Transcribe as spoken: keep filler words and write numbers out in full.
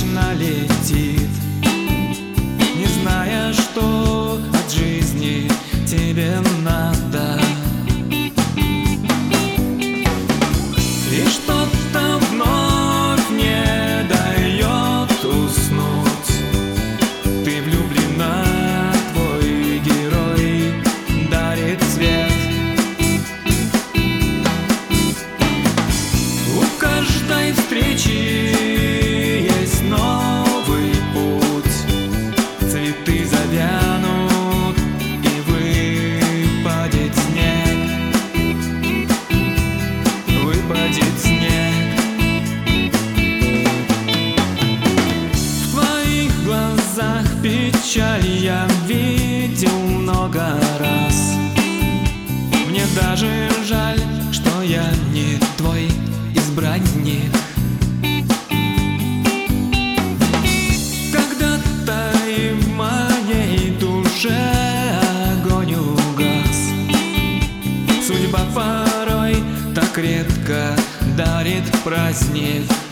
точно летит, не зная, что от жизни тебе надо. И что-то вновь не дает уснуть. Ты влюблена, твой герой дарит свет. У каждой встречи есть новый путь. Цветы завянут, и выпадет снег. Выпадет снег. В твоих глазах печаль я видел много раз. Мне даже жаль, что я не твой избранник. Когда-то и в моей душе огонь угас. Судьба порой так редко дарит праздник.